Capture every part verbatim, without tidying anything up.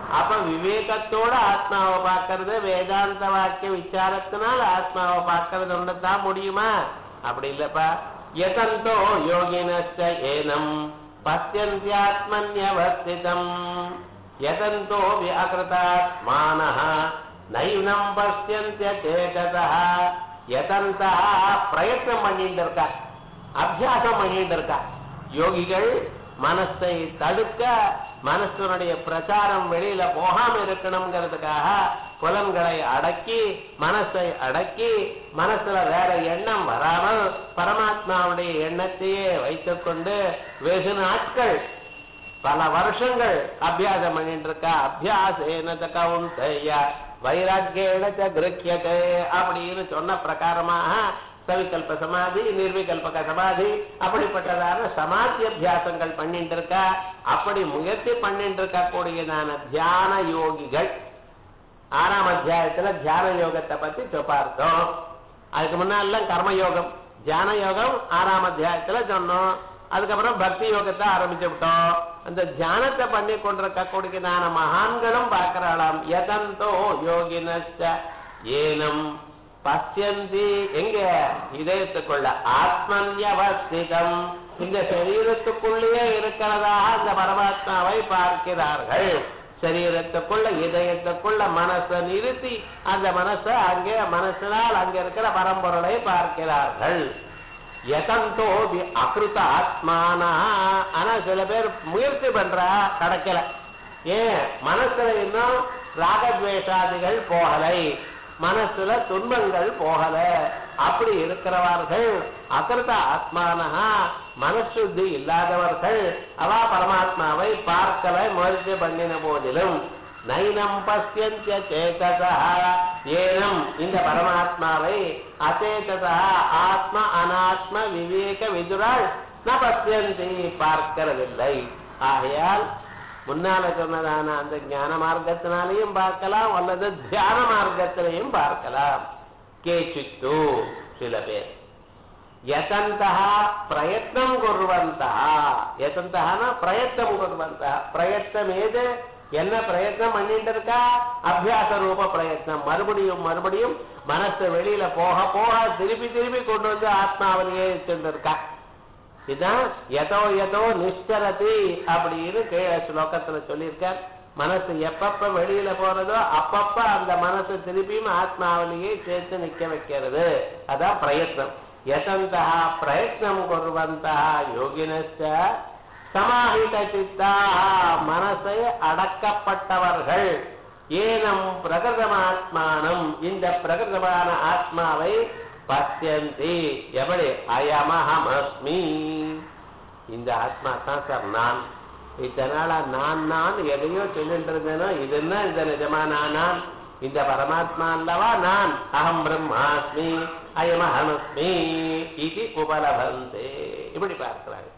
அப்ப விவேகத்தோட ஆத்மாவை பார்க்கறது, வேதாந்த வாக்கிய விசாரத்தினால் ஆத்மாவை பார்க்கறது ஒன்றுதான் முடியுமா? அப்படி இல்லப்பா. யதந்தோ யோகினஸ்ய ஏனம் பஸ்யந்த்யாத்மன்யவஸ்திதம் யதந்தோ வியாகிருதாத்மானஹ நைனம் பஸ்யந்த்ய சேததஹ. யதந்தா பிரயத்னம் பண்ணிட்டு இருக்கா, அபியாசம் பண்ணிட்டு இருக்கா. யோகிகள் மனசை தடுக்க, மனசனுடைய பிரச்சாரம் வெளியில போகாம இருக்கணுங்கிறதுக்காக புலன்களை அடக்கி, மனசை அடக்கி, மனசுல வேற எண்ணம் வராமல் பரமாத்மாவுடைய எண்ணத்தையே வைத்துக் கொண்டு வெகு நாட்கள் பல வருஷங்கள் அபியாசம் பண்ணிட்டு இருக்கா. அபியாசேன கௌந்தேய வைராக்கியேன கிரஹ்யதே அப்படின்னு சொன்ன பிரகாரமாக சவிகல்ப சமாதி, நிர்விகல்பக சமாதி, அப்படிப்பட்டதான சமாதி அபியாசங்கள் பண்ணிட்டு இருக்கா. அப்படி முயற்சி பண்ணிட்டு இருக்க கூடியதான தியான யோகிகள் ஆறாம் அத்தியாயத்துல தியான யோகத்தை பத்தி பார்த்தோம். அதுக்கு முன்னால கர்மயோகம், தியான யோகம் ஆறாம் அத்தியாயத்துல சொன்னோம். அதுக்கப்புறம் பக்தி யோகத்தை ஆரம்பிச்சு விட்டோம். அந்த தியானத்தை பண்ணி கொண்டிருக்க கூடியதான மகான்களும் பார்க்கிறாளாம். யதந்தோ யோகினஸ்ய ஏனம் பசியந்தி, எங்க இதயத்துக்குள்ள ஆத்மன்யவஸ்திதம், இந்த சரீரத்துக்குள்ளேயே இருக்கிறதாக அந்த பரமாத்மாவை பார்க்கிறார்கள். சரீரத்துக்குள்ள இதயத்துக்குள்ள மனசை நிறுத்தி அந்த மனசை அங்கே மனசினால் அங்க இருக்கிற பரம்பொருளை பார்க்கிறார்கள். யதந்தோ அகிருத ஆத்மானா. ஆனா சில பேர் முயற்சி பண்றா, கிடைக்கல. ஏன்? மனசுல இன்னும் ராகத்வேஷாதிகள் போகலை, மனசுல துன்பங்கள் போகல. அப்படி இருக்கிறவர்கள் அகிருத ஆத்மானஹா, மனசுத்தி இல்லாதவர்கள் அவ பரமாத்மாவை பார்க்கல முயற்சி பண்ணின போதிலும். நைனம் பஸ்யந்த்ய சேததா ஏனம், இந்த பரமாத்மாவை அசேததா ஆத்ம அனாத்ம விவேக விதுரால் ந பஸ்யந்தி, பார்க்கிறதில்லை. ஆகையால் முன்னால சொன்னதான அந்த ஞான மார்க்கத்தினாலையும் பார்க்கலாம், அல்லது தியான மார்க்கத்திலையும் பார்க்கலாம். கேச்சித்து சில பேர் யதந்தா பிரயத்னம் குர்வந்தா, யதந்தானா பிரயத்னம் குர்வந்தா. பிரயத்னம் ஏது? என்ன பிரயத்னம் பண்ணிட்டு இருக்கா? அபியாச ரூப பிரயத்னம். மறுபடியும் மறுபடியும் மனசு வெளியில போக போக திருப்பி திருப்பி கொண்டு வந்து ஆத்மாவிலேயே சென்று இருக்கா. இதுதான் எதோ எதோ நிஷ்கரதி அப்படின்னு கீழே ஸ்லோகத்துல சொல்லியிருக்கார். மனசு எப்பப்ப வெளியில போறதோ அப்பப்ப அந்த மனசு திருப்பியும் ஆத்மாவிலேயே சேர்த்து நிக்க வைக்கிறது. அதான் பிரயத்னம். யதந்தா பிரயத்னம் குர்வந்தா யோகினஸ்ய சமாஹித சித்தா, மனசை அடக்கப்பட்டவர்கள். ஏனம் பிரகிருதமாத்மானம், இந்த பிரகிருதமான ஆத்மாவை பசியந்தி. எப்படி? அயமஹமஸ்மி, இந்த ஆத்மா தான் சார் நான். இதனால நான் நான் எதையோ சொல்லிட்டு இருந்தேனோ இதுன்னா இந்த நிஜமான நான், இந்த பரமாத்மா அல்லவா நான். அகம் பிரம்மாஸ்மி அயமஹமஸ்மி இது உபலபந்தே. இப்படி பார்க்கிறாங்க.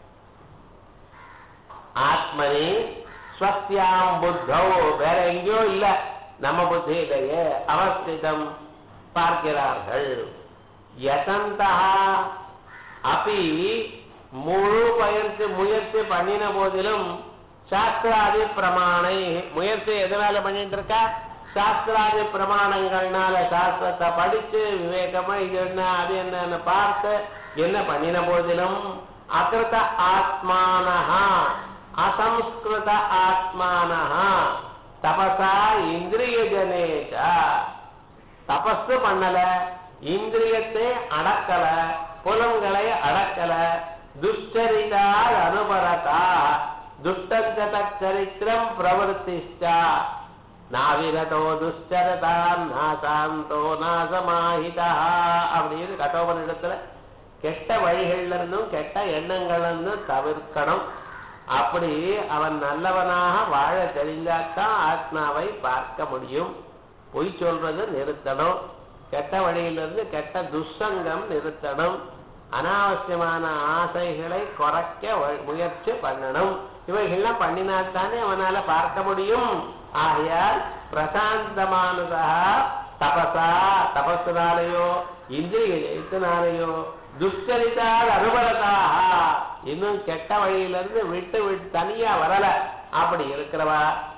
ஆத்மனி ஸ்வஸ்யாம் புத்தோ, வேற எங்கேயோ இல்ல, நம்ம புத்தியிலேயே அவஸ்திதம் பார்க்கிறார்கள். யதந்தா அப்படி முழு பயிற்சி முயற்சி பண்ணின போதிலும் சாஸ்திராதி பிரமாணை, முயற்சி எதனால பண்ணிட்டு இருக்கா? சாஸ்திராதி பிரமாணங்கள்னால சாஸ்திரத்தை படிச்சு விவேகமா இது என்ன அது என்னன்னு பார்த்து என்ன பண்ணின போதிலும் அகிருத ஆத்மானஹா அசம்ஸ்கிருத ஆத்மானஹா தபசா இந்திரிய ஜனேஜ, தபசு பண்ணல, இந்திரியத்தை அடக்கல, புலங்களை அடக்கல, துஷ்சரிதால் அனுபரதா துஷ்டஞ்சத சரித்திரம் பிரவருத்திஷ்டா நாவிரதோ துஷ்சரதாம் நாசாந்தோ நாசமாஹிதா அப்படின்னு கட்டோபனிடத்துல கெட்ட வழிகள்ல இருந்தும் கெட்ட எண்ணங்கள்ல இருந்தும் தவிர்க்கணும். அப்படி அவன் நல்லவனாக வாழ தெரிஞ்சாத்தான் ஆத்மாவை பார்க்க முடியும். பொய் சொல்றது நிறுத்தணும், கெட்ட வழியிலிருந்து கெட்ட துஷ்சங்கம் நிறுத்தணும், அனாவசியமான ஆசைகளை குறைக்க முயற்சி பண்ணணும். இவைகள்லாம் பண்ணினால்தானே அவனால பார்க்க முடியும். ஆகையால் பிரசாந்தமானதா தபசா, தபசுனாலேயோ இந்திரிய ஜெயத்தினாலேயோ துஷ்கரித்தால் அனுபவத்தாக இன்னும் கெட்ட வழியிலிருந்து விட்டு விட்டு தனியா வரல. அப்படி இருக்கிறவா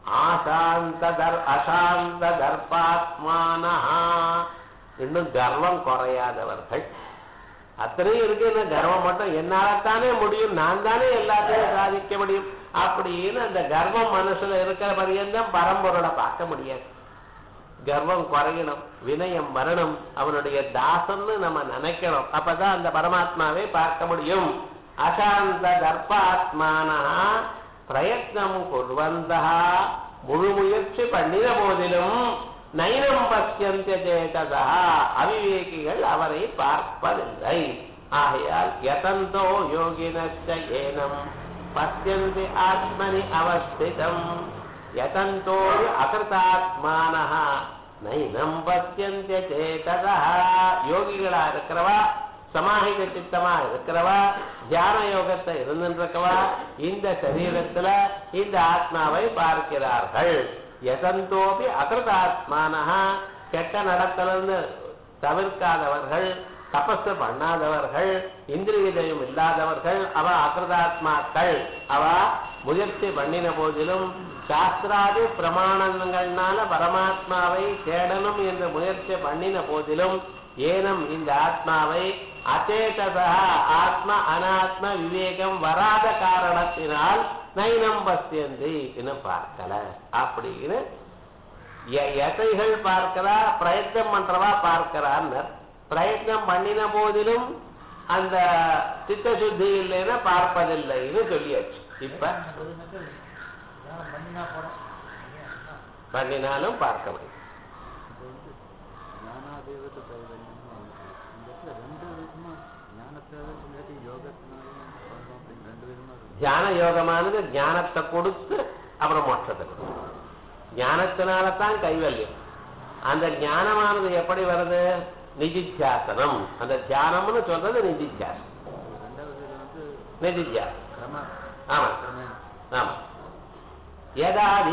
ஆசாந்த தர் அசாந்த தர்பாத்மானஹா இன்னும் கர்வம் குறையாதவர்கள். அத்தனையும் இருக்கு, இந்த கர்வம் மட்டும் என்னால்தானே முடியும், நான் தானே எல்லாத்தையும் சாதிக்க முடியும் அப்படின்னு அந்த கர்வம் மனசுல இருக்கிற பரியந்தம் பரம்பொருளை பார்க்க முடியாது. கர்வம் குறையணும், வினயம் வரணும், அவனுடைய தாசன்னு நம்ம நினைக்கணும். அப்பதான் அந்த பரமாத்மாவை பார்க்க முடியும். அசாந்த தர்பாத்மானா பிரயத்னம் குர்வந்தா முழு முயற்சி பண்ணின போதிலும் நைனம் பசியந்திய சேததா அவிவேகிகள் அவரை பார்ப்பதில்லை. ஆகையால் யதந்தோ யோகினஸ்ய ஏனம் பசியந்தி ஆத்மனி அவஸ்திதம் யதந்தோ அகிருதாத்மானஹ நைனம் பசியந்திய சேததா. யோகிகளா இருக்கிறவா, சமாஹித சித்தமா இருக்கிறவா, தியான யோகத்தை இருந்திருக்கவா இந்த சரீரத்துல இந்த ஆத்மாவை பார்க்கிறார்கள். யதந்தோபி அகிருதாத்மானஹ கெட்ட நடத்தலன்னு தவிர்க்காதவர்கள், தபஸ் பண்ணாதவர்கள், இந்திரியதயம் இல்லாதவர்கள், அவ அகிருதாத்மாக்கள். அவ முயற்சி பண்ணின போதிலும் சாஸ்திராதி பிரமாணங்கள்னால பரமாத்மாவை தேடணும் என்று முயற்சி பண்ணின போதிலும் ஏனம் இந்த ஆத்மாவை அச்சேததா ஆத்ம அனாத்ம விவேகம் வராத காரணத்தினால் நைனம் பசியந்தி இன்னும் பார்க்கல அப்படின்னு எதைகள் பார்க்கிறா, பிரயத்னம் பண்றவா பார்க்கிறான்னு. பிரயத்னம் பண்ணின போதிலும் அந்த சித்த சுத்தி இல்லைன்னா பார்ப்பதில்லைன்னு சொல்லியாச்சு. இப்ப பண்ணினாலும் பார்க்க முடியும். தியான யோகமானது ஞானத்தை கொடுத்து அப்புறம் மோட்சத்தை கொடுக்கும். ஞானத்தினால்தான் கைவல்யம். அந்த ஞானமானது எப்படி வருது? நிதித்தியாசனம். அந்த தியானம்னு சொல்றது நிதித்தியாசனம். நிதித்தியாசனம். ஆமா ஆமா. ஏதாவது